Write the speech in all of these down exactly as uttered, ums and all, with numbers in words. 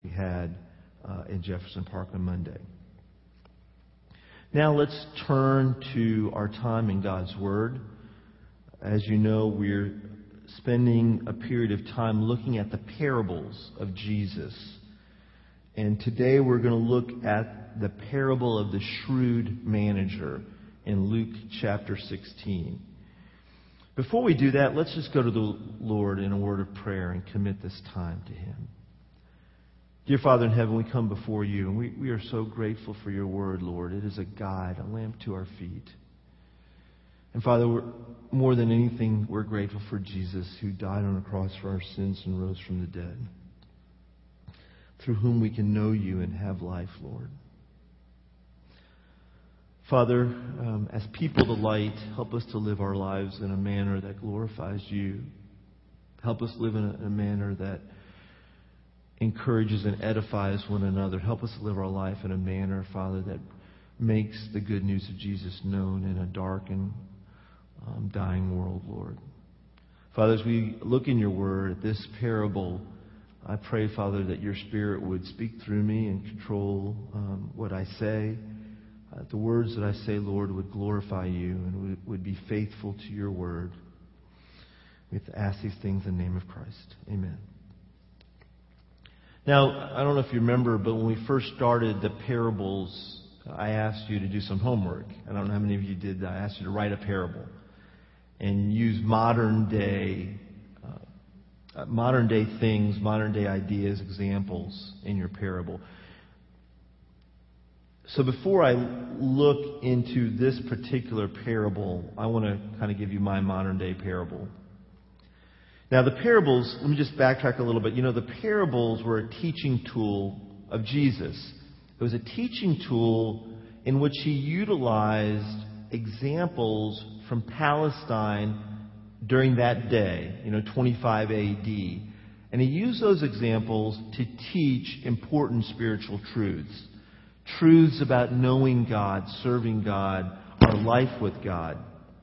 we had uh, in Jefferson Park on Monday. Now let's turn to our time in God's Word. As you know, we're spending a period of time looking at the parables of Jesus. And today we're going to look at the parable of the shrewd manager in Luke chapter sixteen. Before we do that, let's just go to the Lord in a word of prayer and commit this time to Him. Dear Father in heaven, we come before you, and we, we are so grateful for your word, Lord. It is a guide, a lamp to our feet. And Father, we're, more than anything, we're grateful for Jesus, who died on a cross for our sins and rose from the dead, through whom we can know you and have life, Lord. Father, um, as people of the light, help us to live our lives in a manner that glorifies you. Help us live in a, in a manner that encourages and edifies one another. Help us to live our life in a manner, Father, that makes the good news of Jesus known in a dark and um, dying world, Lord. Father, as we look in your word at this parable, I pray, Father, that your Spirit would speak through me and control um, what I say. Uh, the words that I say, Lord, would glorify you and would, would be faithful to your word. We have to ask these things in the name of Christ. Amen. Now, I don't know if you remember, but when we first started the parables, I asked you to do some homework. I don't know how many of you did that. I asked you to write a parable and use modern day, uh, modern day things, modern day ideas, examples in your parable. So before I look into this particular parable, I want to kind of give you my modern day parable. Now, the parables, let me just backtrack a little bit. You know, the parables were a teaching tool of Jesus. It was a teaching tool in which he utilized examples from Palestine during that day, you know, twenty-five A D. And he used those examples to teach important spiritual truths. Truths about knowing God, serving God, our life with God.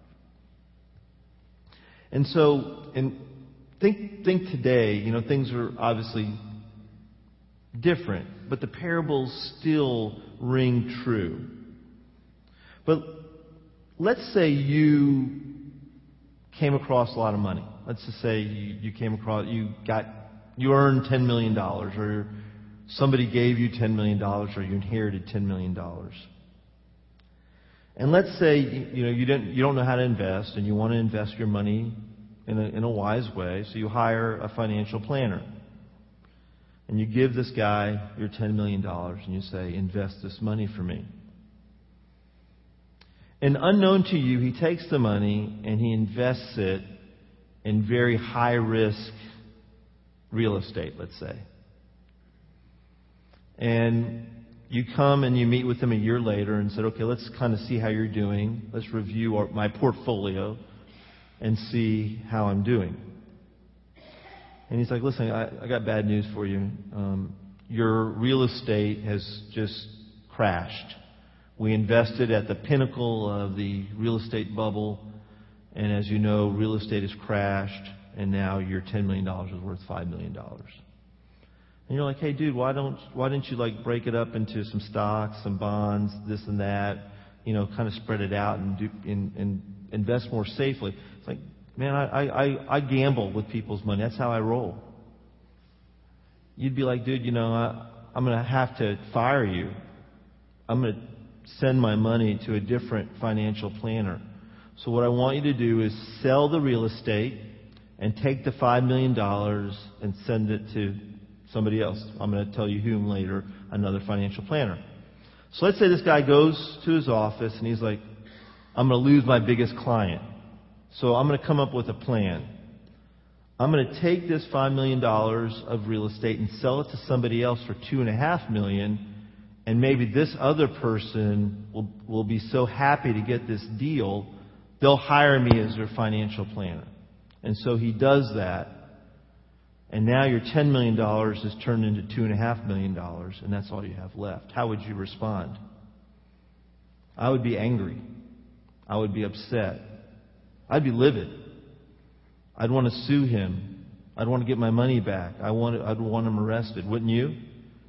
And so, in Think, think today, you know, things are obviously different, but the parables still ring true. But let's say you came across a lot of money. Let's just say you, you came across, you got, you earned ten million dollars, or somebody gave you ten million dollars, or you inherited ten million dollars. And let's say, you know, you didn't, you don't know how to invest, and you want to invest your money In a, in a wise way, so you hire a financial planner. And you give this guy your ten million dollars and you say, invest this money for me. And unknown to you, he takes the money and he invests it in very high-risk real estate, let's say. And you come and you meet with him a year later and said, okay, let's kind of see how you're doing. Let's review our, my portfolio and see how I'm doing. And he's like, listen, I, I got bad news for you. Um, your real estate has just crashed. We invested at the pinnacle of the real estate bubble, and as you know, real estate has crashed, and now your ten million dollars is worth five million dollars. And you're like, hey, dude, why don't why didn't you like break it up into some stocks, some bonds, this and that, you know, kind of spread it out and do and, and invest more safely. It's like, man, I, I, I gamble with people's money. That's how I roll. You'd be like, dude, you know, I, I'm going to have to fire you. I'm going to send my money to a different financial planner. So what I want you to do is sell the real estate and take the five million dollars and send it to somebody else. I'm going to tell you whom later, another financial planner. So let's say this guy goes to his office and he's like, I'm going to lose my biggest client. So I'm going to come up with a plan. I'm going to take this five million dollars of real estate and sell it to somebody else for two point five million dollars. And maybe this other person will, will be so happy to get this deal, they'll hire me as their financial planner. And so he does that. And now your ten million dollars is turned into two point five million dollars, and that's all you have left. How would you respond? I would be angry. I would be upset. I'd be livid. I'd want to sue him. I'd want to get my money back. I want, I'd want him arrested. Wouldn't you?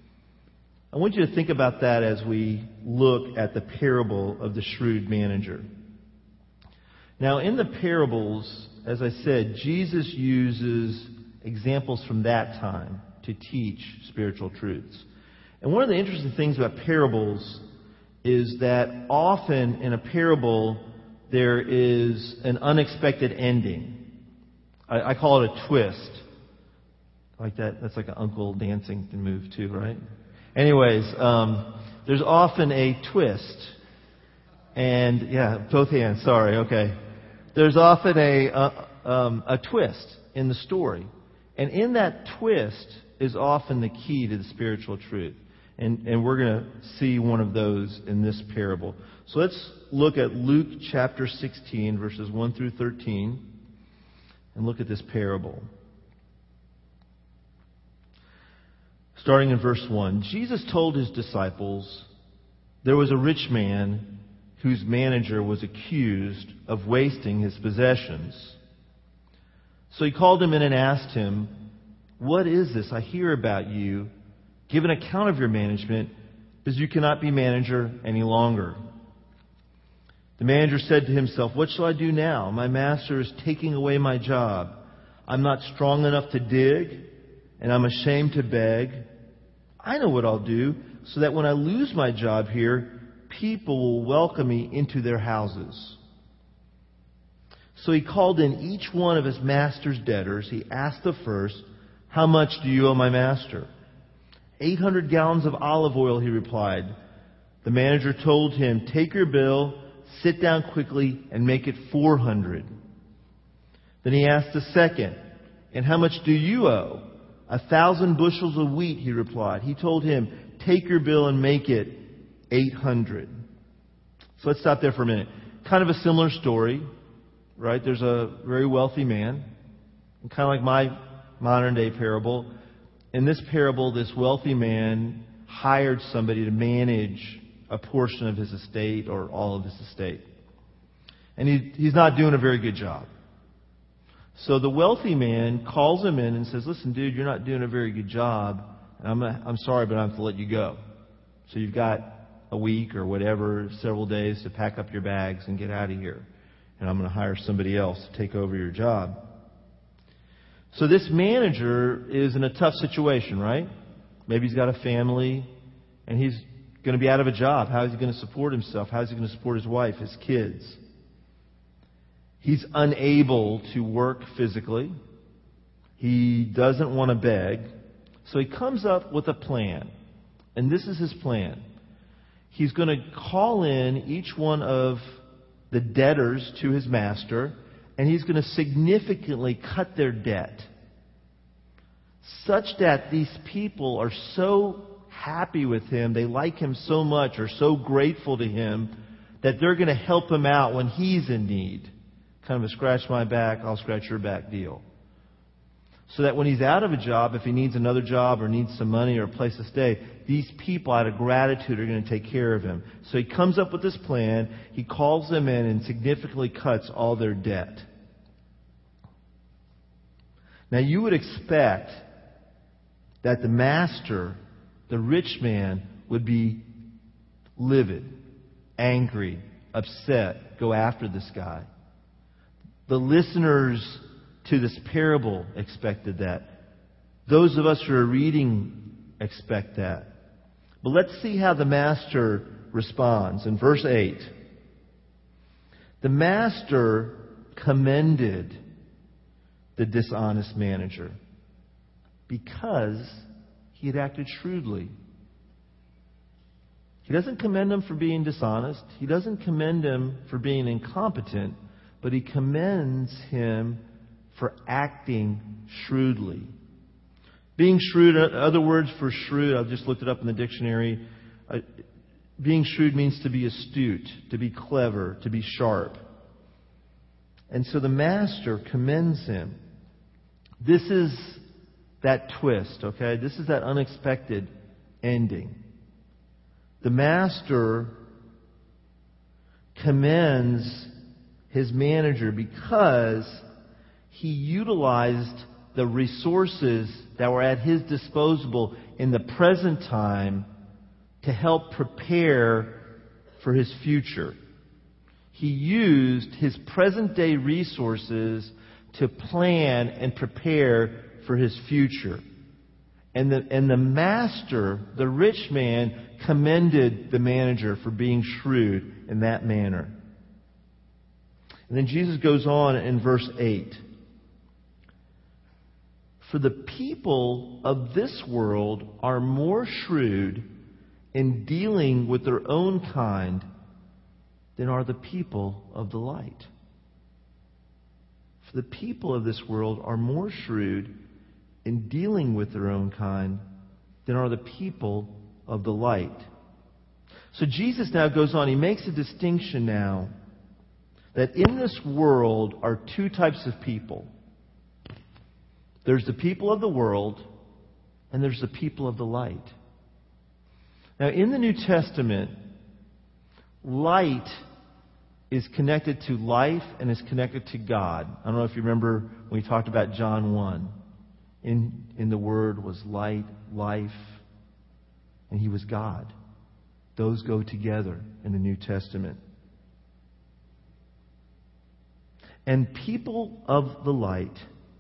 I want you to think about that as we look at the parable of the shrewd manager. Now, in the parables, as I said, Jesus uses examples from that time to teach spiritual truths. And one of the interesting things about parables is that often in a parable there is an unexpected ending. I, I call it a twist. Like that, that's like an Uncle dancing move too, right? Anyways, um, there's often a twist. And, yeah, both hands, sorry, okay. There's often a, uh, um, a twist in the story. And in that twist is often the key to the spiritual truth. And, and we're going to see one of those in this parable. So let's look at Luke chapter sixteen, verses one through thirteen, and look at this parable. Starting in verse one, Jesus told his disciples, there was a rich man whose manager was accused of wasting his possessions. So he called him in and asked him, what is this I hear about you? Give an account of your management, because you cannot be manager any longer. The manager said to himself, what shall I do now? My master is taking away my job. I'm not strong enough to dig, and I'm ashamed to beg. I know what I'll do, so that when I lose my job here, people will welcome me into their houses. So he called in each one of his master's debtors. He asked the first, how much do you owe my master? Eight hundred gallons of olive oil, he replied. The manager told him, take your bill, sit down quickly, and make it four hundred. Then he asked the second, and how much do you owe? A thousand bushels of wheat, he replied. He told him, take your bill and make it eight hundred. So let's stop there for a minute. Kind of a similar story, right? There's a very wealthy man, and kind of like my modern day parable. In this parable, this wealthy man hired somebody to manage a portion of his estate or all of his estate. And he, he's not doing a very good job. So the wealthy man calls him in and says, listen, dude, you're not doing a very good job. And I'm, a, I'm sorry, but I have to let you go. So you've got a week or whatever, several days to pack up your bags and get out of here. And I'm going to hire somebody else to take over your job. So this manager is in a tough situation, right? Maybe he's got a family and he's going to be out of a job. How is he going to support himself? How is he going to support his wife, his kids? He's unable to work physically. He doesn't want to beg. So he comes up with a plan. And this is his plan. He's going to call in each one of the debtors to his master, and he's going to significantly cut their debt, such that these people are so happy with him, they like him so much, or so grateful to him, that they're going to help him out when he's in need. Kind of a scratch my back, I'll scratch your back deal. So that when he's out of a job, if he needs another job or needs some money or a place to stay, these people out of gratitude are going to take care of him. So he comes up with this plan. He calls them in and significantly cuts all their debt. Now you would expect that the master, the rich man, would be livid, angry, upset, go after this guy. The listeners to this parable expected that. Those of us who are reading expect that. But let's see how the master responds. In verse eight, the master commended the dishonest manager because he had acted shrewdly. He doesn't commend him for being dishonest. He doesn't commend him for being incompetent, but he commends him for acting shrewdly. Being shrewd, other words for shrewd, I've just looked it up in the dictionary. Uh, being shrewd means to be astute, to be clever, to be sharp. And so the master commends him. This is that twist, okay? This is that unexpected ending. The master commends his manager because he utilized the resources that were at his disposal in the present time to help prepare for his future. He used his present-day resources to plan and prepare for his future. And the, and the master, the rich man, commended the manager for being shrewd in that manner. And then Jesus goes on in verse eight. For the people of this world are more shrewd in dealing with their own kind than are the people of the light. For the people of this world are more shrewd in dealing with their own kind than are the people of the light. So Jesus now goes on. He makes a distinction now that in this world are two types of people. There's the people of the world, and there's the people of the light. Now, in the New Testament, light is connected to life and is connected to God. I don't know if you remember when we talked about John one. In, in the Word was light, life, and He was God. Those go together in the New Testament. And people of the light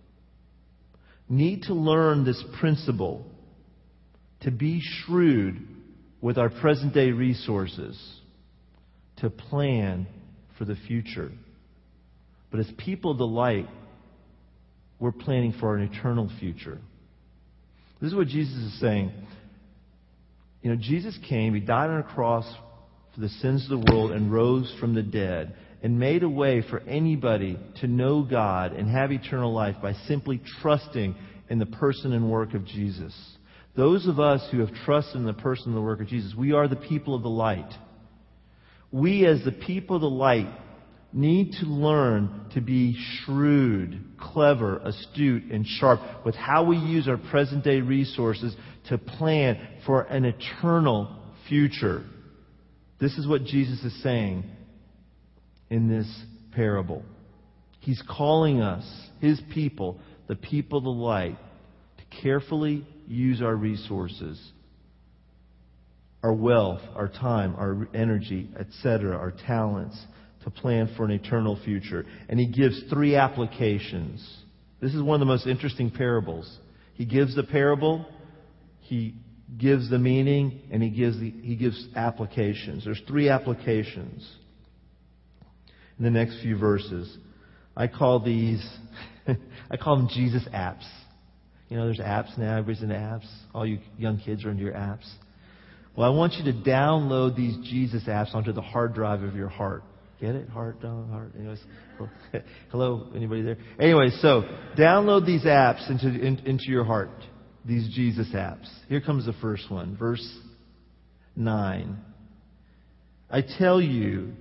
need to learn this principle to be shrewd with our present-day resources, to plan for the future. But as people of the light, we're planning for an eternal future. This is what Jesus is saying. You know, Jesus came, He died on a cross for the sins of the world and rose from the dead and made a way for anybody to know God and have eternal life by simply trusting in the person and work of Jesus. Those of us who have trusted in the person and the work of Jesus, we are the people of the light. We as the people of the light need to learn to be shrewd, clever, astute, and sharp with how we use our present-day resources to plan for an eternal future. This is what Jesus is saying in this parable. He's calling us, His people, the people of the light, to carefully use our resources, our wealth, our time, our energy, et cetera, our talents, to plan for an eternal future. And He gives three applications. This is one of the most interesting parables. He gives the parable, He gives the meaning, and He gives the, He gives applications. There's three applications in the next few verses. I call these, I call them Jesus apps. You know, there's apps now. Everybody's into apps. All you young kids are into your apps. Well, I want you to download these Jesus apps onto the hard drive of your heart. Get it? Heart, down, heart. Anyways, hello, anybody there? Anyway, so download these apps into in, into your heart. These Jesus apps. Here comes the first one, verse nine. I tell you,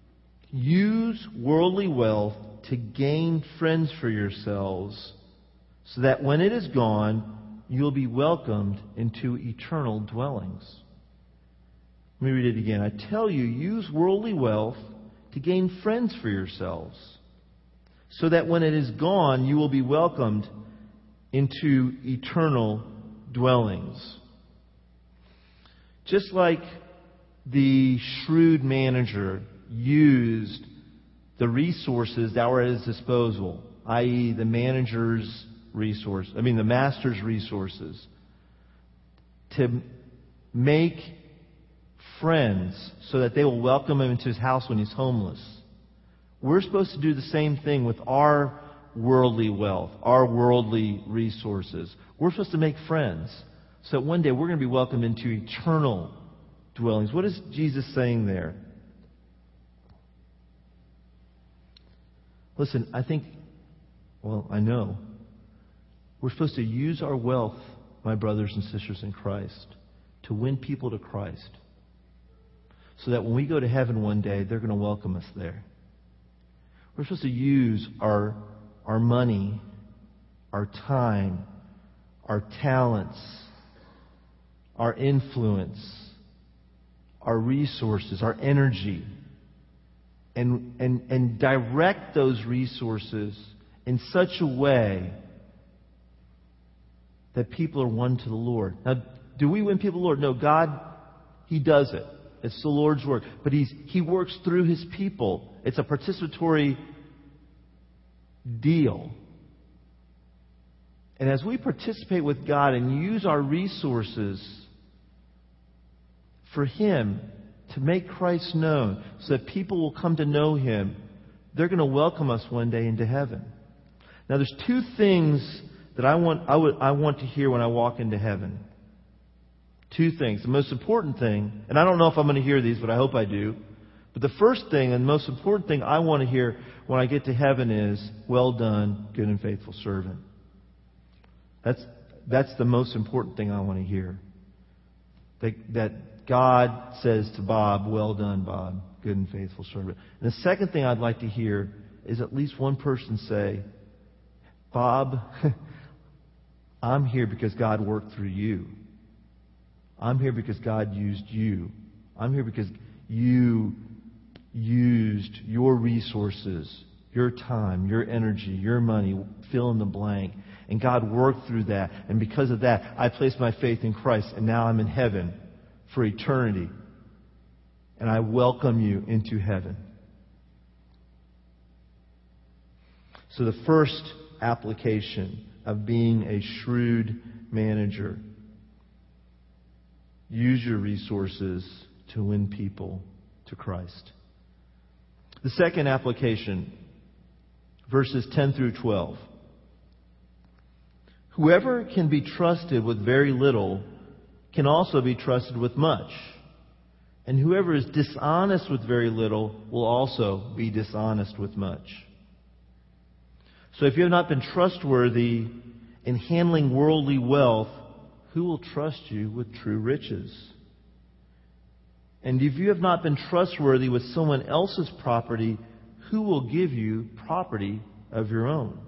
use worldly wealth to gain friends for yourselves, so that when it is gone, you'll be welcomed into eternal dwellings. Let me read it again. I tell you, use worldly wealth to gain friends for yourselves, so that when it is gone, you will be welcomed into eternal dwellings. Just like the shrewd manager used the resources that were at his disposal, that is the manager's resource, I mean the master's resources, to make friends so that they will welcome him into his house when he's homeless. We're supposed to do the same thing with our worldly wealth, our worldly resources. We're supposed to make friends so that one day we're going to be welcomed into eternal dwellings. What is Jesus saying there? Listen, I think, well, I know, we're supposed to use our wealth, my brothers and sisters in Christ, to win people to Christ. So that when we go to heaven one day, they're going to welcome us there. We're supposed to use our, our money, our time, our talents, our influence, our resources, our energy, and, and, and direct those resources in such a way that people are won to the Lord. Now, do we win people to the Lord? No, God He does it. It's the Lord's work. But he's, He works through His people. It's a participatory deal. And as we participate with God and use our resources for Him to make Christ known so that people will come to know Him, they're going to welcome us one day into heaven. Now, there's two things that I want, I would, I want to hear when I walk into heaven. Two things. The most important thing, and I don't know if I'm going to hear these, but I hope I do. But the first thing and the most important thing I want to hear when I get to heaven is, "Well done, good and faithful servant." That's, that's the most important thing I want to hear. That, that God says to Bob, "Well done, Bob, good and faithful servant." And the second thing I'd like to hear is at least one person say, "Bob, I'm here because God worked through you. I'm here because God used you. I'm here because you used your resources, your time, your energy, your money, fill in the blank. And God worked through that. And because of that, I placed my faith in Christ. And now I'm in heaven for eternity. And I welcome you into heaven." So the first application of being a shrewd manager: use your resources to win people to Christ. The second application, verses ten through twelve. "Whoever can be trusted with very little can also be trusted with much. And whoever is dishonest with very little will also be dishonest with much. So if you have not been trustworthy in handling worldly wealth, who will trust you with true riches? And if you have not been trustworthy with someone else's property, who will give you property of your own?"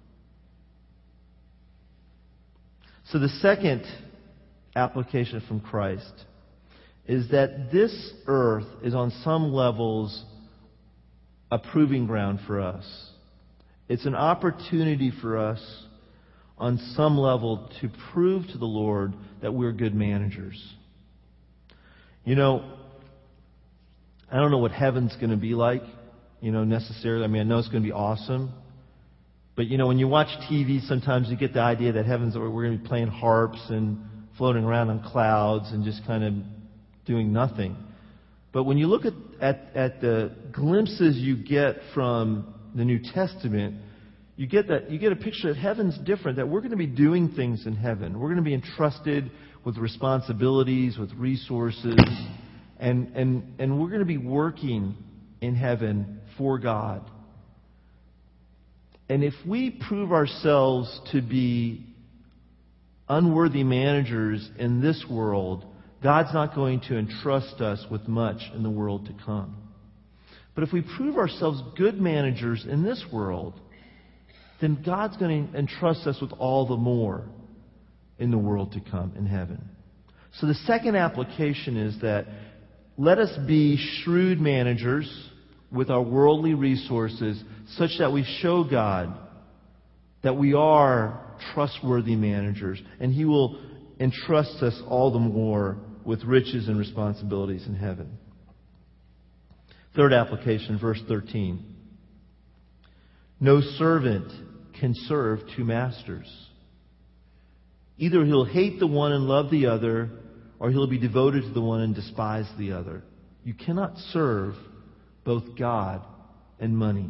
So the second application from Christ is that this earth is on some levels a proving ground for us. It's an opportunity for us on some level to prove to the Lord that we're good managers. You know, I don't know what heaven's going to be like, you know, necessarily. I mean, I know it's going to be awesome. But, you know, when you watch T V, sometimes you get the idea that heaven's where we're going to be playing harps and floating around on clouds and just kind of doing nothing. But when you look at, at, at the glimpses you get from the New Testament, you get that you get a picture that heaven's different, that we're going to be doing things in heaven. We're going to be entrusted with responsibilities, with resources, and, and, and we're going to be working in heaven for God. And if we prove ourselves to be unworthy managers in this world, God's not going to entrust us with much in the world to come. But if we prove ourselves good managers in this world, then God's going to entrust us with all the more in the world to come, in heaven. So the second application is that let us be shrewd managers with our worldly resources such that we show God that we are trustworthy managers, and He will entrust us all the more with riches and responsibilities in heaven. Third application, verse thirteen. "No servant can serve two masters. Either he'll hate the one and love the other, or he'll be devoted to the one and despise the other. You cannot serve both God and money."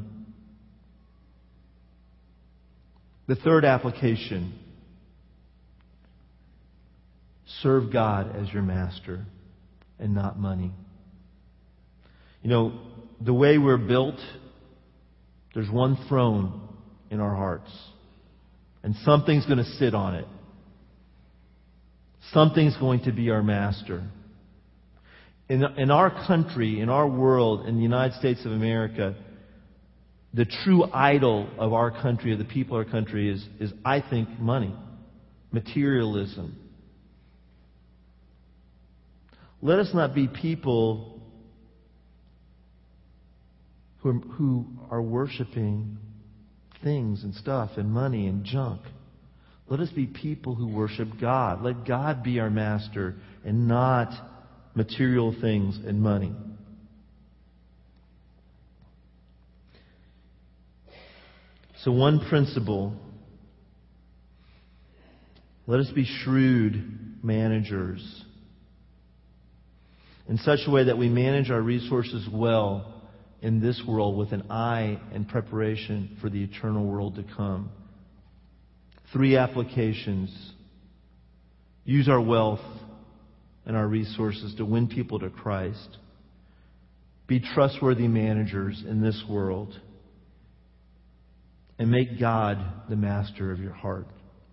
The third application: serve God as your master and not money. You know, the way we're built, there's one throne in our hearts, and something's going to sit on it. Something's going to be our master. In, in our country, in our world, in the United States of America, the true idol of our country, of the people of our country, is, is I think, money, materialism. Let us not be people who are, who are worshiping things and stuff and money and junk. Let us be people who worship God. Let God be our master and not material things and money. So one principle, let us be shrewd managers in such a way that we manage our resources well in this world with an eye and preparation for the eternal world to come. Three applications. Use our wealth and our resources to win people to Christ. Be trustworthy managers in this world. And make God the master of your heart.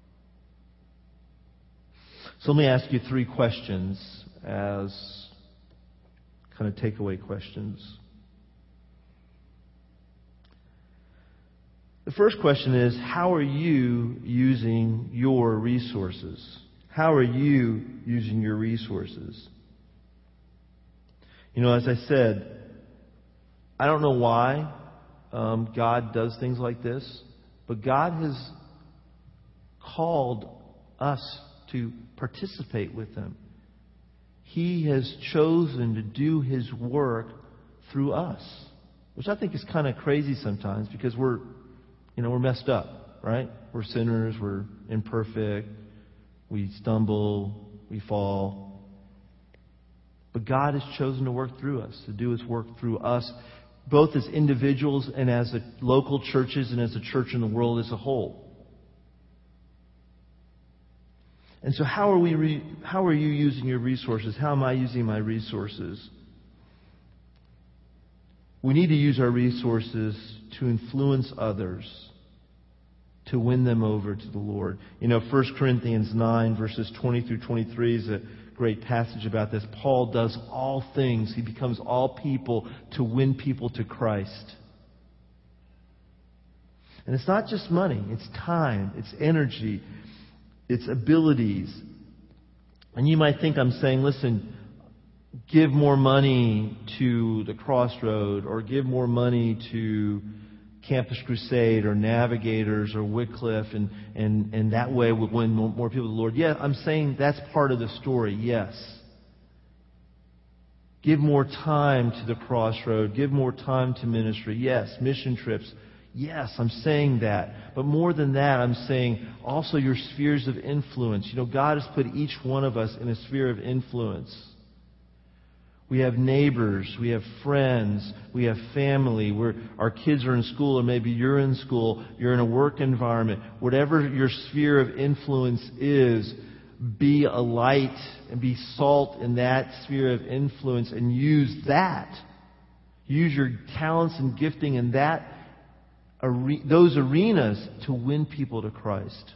So let me ask you three questions as kind of takeaway questions. The first question is, how are you using your resources? How are you using your resources? You know, as I said, I don't know why um, God does things like this, but God has called us to participate with Him. He has chosen to do His work through us, which I think is kind of crazy sometimes because we're, you know, we're messed up, right? We're sinners, we're imperfect, we stumble, we fall. But God has chosen to work through us, to do His work through us, both as individuals and as a local churches and as a church in the world as a whole. And so how are we? Re- how are you using your resources? How am I using my resources? We need to use our resources to influence others, to win them over to the Lord. You know, First Corinthians nine, verses twenty through twenty-three is a great passage about this. Paul does all things. He becomes all people to win people to Christ. And it's not just money. It's time. It's energy. It's abilities. And you might think I'm saying, listen, give more money to the Crossroad, or give more money to Campus Crusade or Navigators or Wycliffe, and, and, and that way we'll win more, more people to the Lord. Yeah, I'm saying that's part of the story, yes. Give more time to the Crossroad. Give more time to ministry. Yes, mission trips. Yes, I'm saying that. But more than that, I'm saying also your spheres of influence. You know, God has put each one of us in a sphere of influence. We have neighbors, we have friends, we have family. We're, our kids are in school, or maybe you're in school, you're in a work environment. Whatever your sphere of influence is, be a light and be salt in that sphere of influence and use that. Use your talents and gifting in that those arenas to win people to Christ.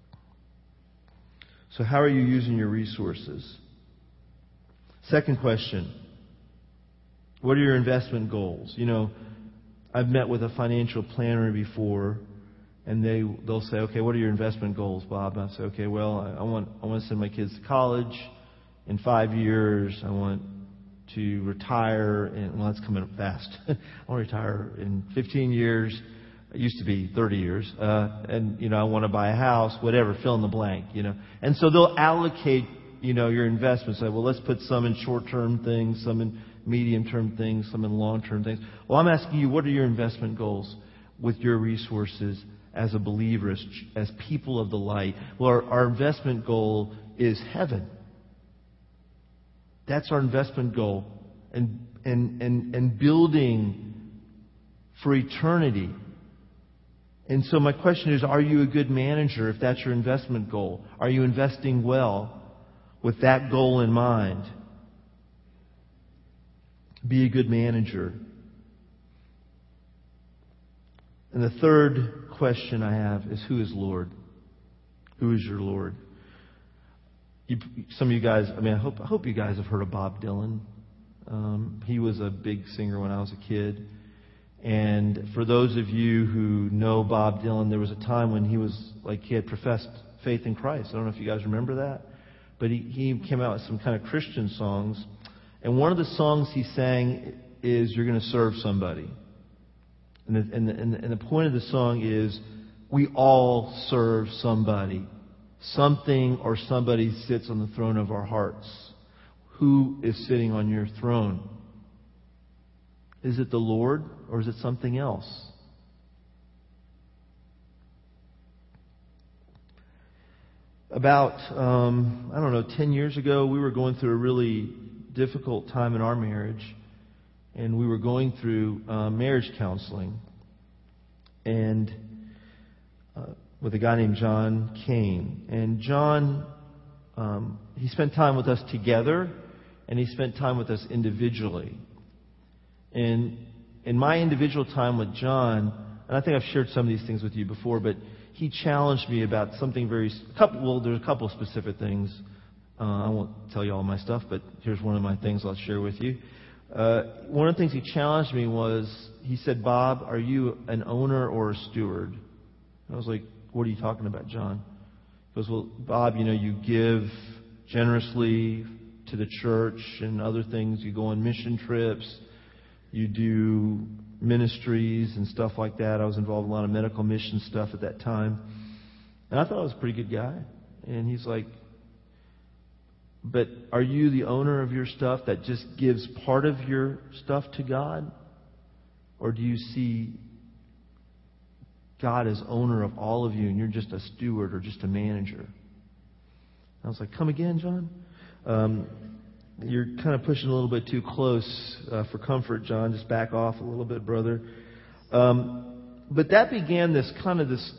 So how are you using your resources? Second question. What are your investment goals? You know, I've met with a financial planner before, and they, they'll say, okay, what are your investment goals, Bob? And I say, okay, well, I, I want I want to send my kids to college in five years. I want to retire, and well, that's coming up fast. I want to retire in fifteen years. It used to be thirty years. Uh, and, you know, I want to buy a house, whatever, fill in the blank, you know. And so they'll allocate, you know, your investments. Say, well, let's put some in short-term things, some in medium-term things, some in long-term things. Well, I'm asking you, what are your investment goals with your resources as a believer, as, as people of the light? Well, our, our investment goal is heaven. That's our investment goal. And, and, and, and building for eternity. And so my question is, are you a good manager if that's your investment goal? Are you investing well with that goal in mind? Be a good manager. And the third question I have is, who is Lord? Who is your Lord? You, some of you guys, I mean, I hope, I hope you guys have heard of Bob Dylan. Um, he was a big singer when I was a kid. And for those of you who know Bob Dylan, there was a time when he was like, he had professed faith in Christ. I don't know if you guys remember that. But he, he came out with some kind of Christian songs. And one of the songs he sang is, "You're going to serve somebody." And the, and, the, and, the, and the point of the song is, we all serve somebody. Something or somebody sits on the throne of our hearts. who is sitting on your throne? Is it the Lord or is it something else? About, um, I don't know, ten years ago, we were going through a really difficult time in our marriage. And we were going through uh, marriage counseling. And uh, with a guy named John Kane. And John, um, he spent time with us together, and he spent time with us individually. And in my individual time with John, and I think I've shared some of these things with you before, but he challenged me about something very, a couple, well, there's a couple of specific things. Uh, I won't tell you all my stuff, but here's one of my things I'll share with you. Uh, one of the things he challenged me was, he said, Bob, are you an owner or a steward? I was like, what are you talking about, John? He goes, well, Bob, you know, you give generously to the church and other things. You go on mission trips. You do ministries and stuff like that. I was involved in a lot of medical mission stuff at that time. And I thought I was a pretty good guy. And he's like, but are you the owner of your stuff that just gives part of your stuff to God? Or do you see God as owner of all of you and you're just a steward or just a manager? I was like, come again, John? Um, you're kind of pushing a little bit too close uh, for comfort, John. Just back off a little bit, brother. Um, but that began this kind of this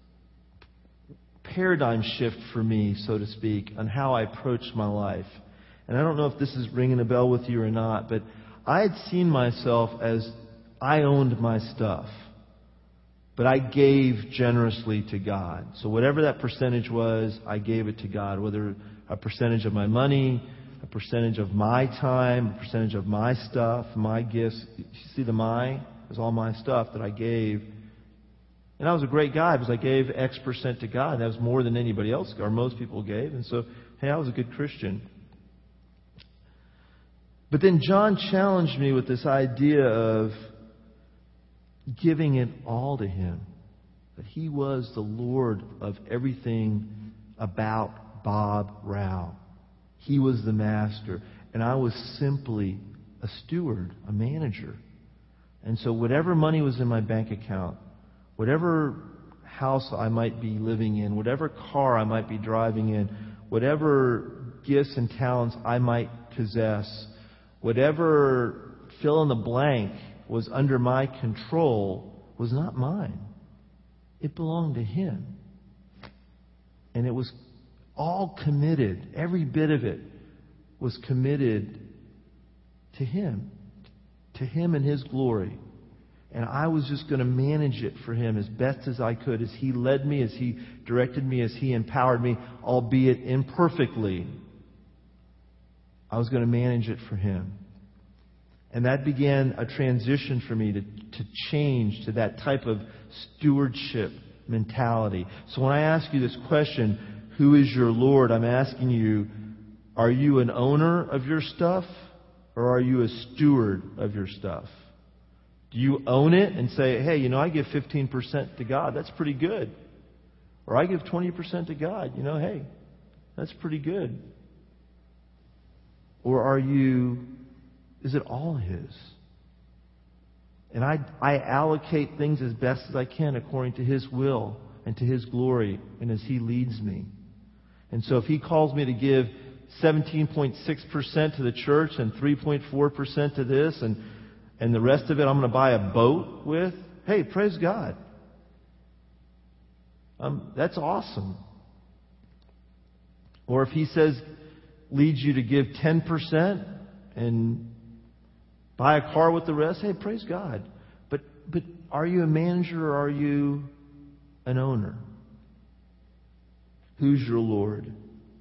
paradigm shift for me, so to speak, on how I approached my life. And I don't know if this is ringing a bell with you or not, but I had seen myself as I owned my stuff. But I gave generously to God. So whatever that percentage was, I gave it to God. Whether a percentage of my money, a percentage of my time, a percentage of my stuff, my gifts. You see the my? It was all my stuff that I gave. And I was a great guy because I gave X percent to God. That was more than anybody else or most people gave. And so, hey, I was a good Christian. But then John challenged me with this idea of giving it all to Him. That He was the Lord of everything about Bob Rao. He was the master. And I was simply a steward, a manager. And so whatever money was in my bank account, whatever house I might be living in, whatever car I might be driving in, whatever gifts and talents I might possess, whatever fill in the blank was under my control was not mine. It belonged to Him. And it was all committed. Every bit of it was committed to Him. To Him and His glory. And I was just going to manage it for Him as best as I could, as He led me, as He directed me, as He empowered me, albeit imperfectly. I was going to manage it for Him. And that began a transition for me to, to change to that type of stewardship mentality. So when I ask you this question, who is your Lord? I'm asking you, are you an owner of your stuff or are you a steward of your stuff? Do you own it and say, hey, you know, I give fifteen percent to God. That's pretty good. Or I give twenty percent to God. You know, hey, that's pretty good. Or are you, is it all His? And I, I allocate things as best as I can according to His will and to His glory and as He leads me. And so if He calls me to give seventeen point six percent to the church and three point four percent to this and and the rest of it I'm going to buy a boat with, hey, praise God. Um, that's awesome. Or if He says, leads you to give ten percent and buy a car with the rest, hey, praise God. But but are you a manager or are you an owner? Who's your Lord?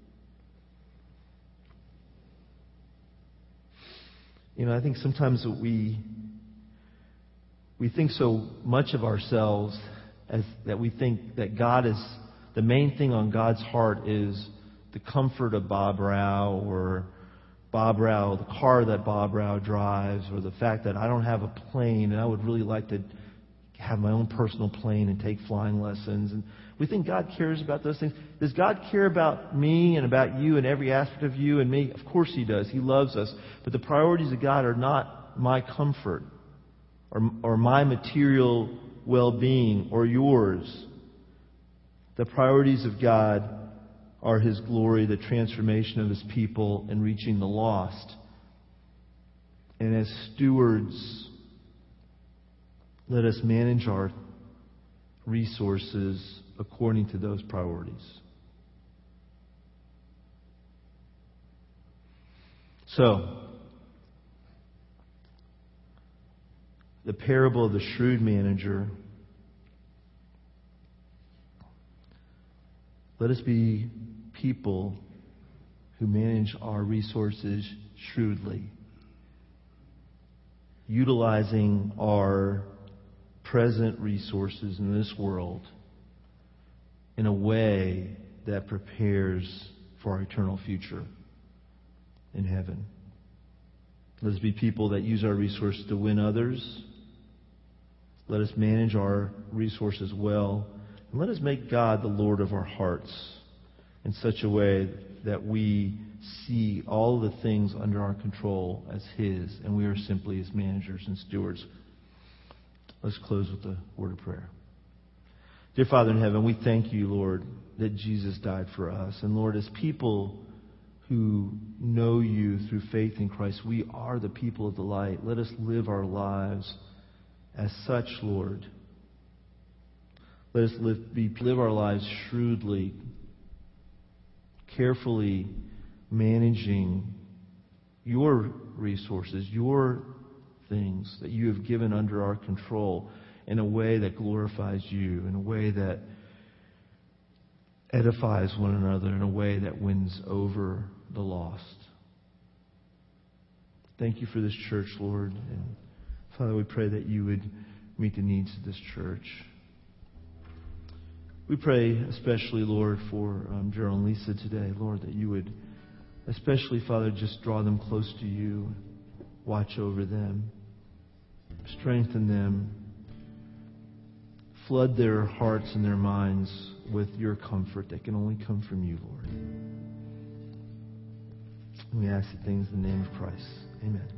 You know, I think sometimes we we think so much of ourselves as that we think that God is the main thing on God's heart is the comfort of Bob Rao or Bob Rao, the car that Bob Rao drives, or the fact that I don't have a plane and I would really like to have my own personal plane and take flying lessons. And We think God cares about those things. Does God care about me and about you and every aspect of you and me? Of course He does. He loves us. But the priorities of God are not my comfort or, or my material well-being or yours. The priorities of God are His glory, the transformation of His people, and reaching the lost. And as stewards, let us manage our resources according to those priorities. So, the parable of the shrewd manager. Let us be people who manage our resources shrewdly, utilizing our present resources in this world in a way that prepares for our eternal future in heaven. Let us be people that use our resources to win others. Let us manage our resources well. And let us make God the Lord of our hearts in such a way that we see all the things under our control as His, and we are simply His managers and stewards. Let's close with a word of prayer. Dear Father in heaven, we thank You, Lord, that Jesus died for us. And Lord, as people who know You through faith in Christ, we are the people of the light. Let us live our lives as such, Lord. Let us live, be, live our lives shrewdly, carefully managing Your resources, Your things that You have given under our control in a way that glorifies You, in a way that edifies one another, in a way that wins over the lost. Thank You for this church, Lord. And Father, we pray that You would meet the needs of this church. We pray especially, Lord, for um, Gerald and Lisa today, Lord, that You would especially, Father, just draw them close to You, watch over them, strengthen them, flood their hearts and their minds with Your comfort that can only come from You, Lord. And we ask these things in the name of Christ. Amen.